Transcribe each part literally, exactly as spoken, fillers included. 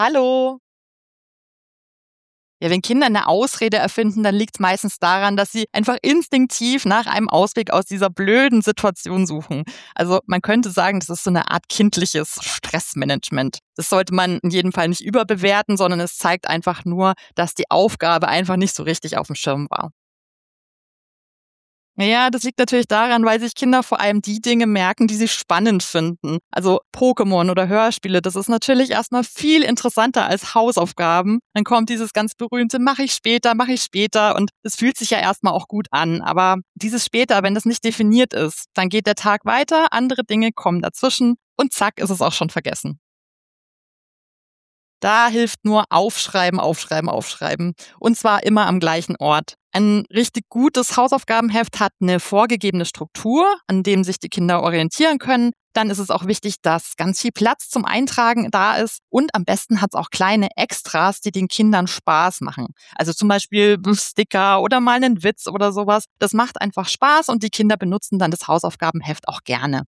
Hallo. Ja, wenn Kinder eine Ausrede erfinden, dann liegt es meistens daran, dass sie einfach instinktiv nach einem Ausweg aus dieser blöden Situation suchen. Also man könnte sagen, das ist so eine Art kindliches Stressmanagement. Das sollte man in jedem Fall nicht überbewerten, sondern es zeigt einfach nur, dass die Aufgabe einfach nicht so richtig auf dem Schirm war. Ja, das liegt natürlich daran, weil sich Kinder vor allem die Dinge merken, die sie spannend finden. Also Pokémon oder Hörspiele, das ist natürlich erstmal viel interessanter als Hausaufgaben. Dann kommt dieses ganz berühmte, mache ich später, mache ich später und es fühlt sich ja erstmal auch gut an. Aber dieses später, wenn das nicht definiert ist, dann geht der Tag weiter, andere Dinge kommen dazwischen und zack, ist es auch schon vergessen. Da hilft nur aufschreiben, aufschreiben, aufschreiben. Und zwar immer am gleichen Ort. Ein richtig gutes Hausaufgabenheft hat eine vorgegebene Struktur, an dem sich die Kinder orientieren können. Dann ist es auch wichtig, dass ganz viel Platz zum Eintragen da ist. Und am besten hat es auch kleine Extras, die den Kindern Spaß machen. Also zum Beispiel Sticker oder mal einen Witz oder sowas. Das macht einfach Spaß und die Kinder benutzen dann das Hausaufgabenheft auch gerne.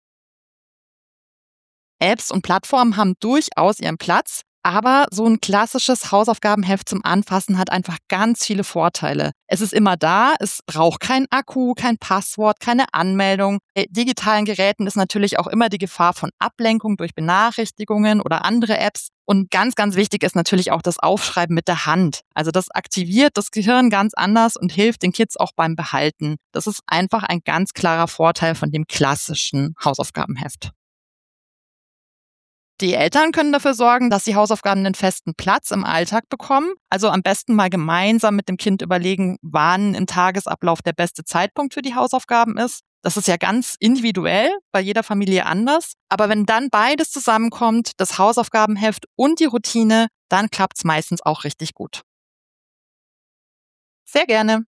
Apps und Plattformen haben durchaus ihren Platz, aber so ein klassisches Hausaufgabenheft zum Anfassen hat einfach ganz viele Vorteile. Es ist immer da, es braucht keinen Akku, kein Passwort, keine Anmeldung. Bei digitalen Geräten ist natürlich auch immer die Gefahr von Ablenkung durch Benachrichtigungen oder andere Apps. Und ganz, ganz wichtig ist natürlich auch das Aufschreiben mit der Hand. Also das aktiviert das Gehirn ganz anders und hilft den Kids auch beim Behalten. Das ist einfach ein ganz klarer Vorteil von dem klassischen Hausaufgabenheft. Die Eltern können dafür sorgen, dass die Hausaufgaben einen festen Platz im Alltag bekommen. Also am besten mal gemeinsam mit dem Kind überlegen, wann im Tagesablauf der beste Zeitpunkt für die Hausaufgaben ist. Das ist ja ganz individuell, bei jeder Familie anders. Aber wenn dann beides zusammenkommt, das Hausaufgabenheft und die Routine, dann klappt es meistens auch richtig gut. Sehr gerne.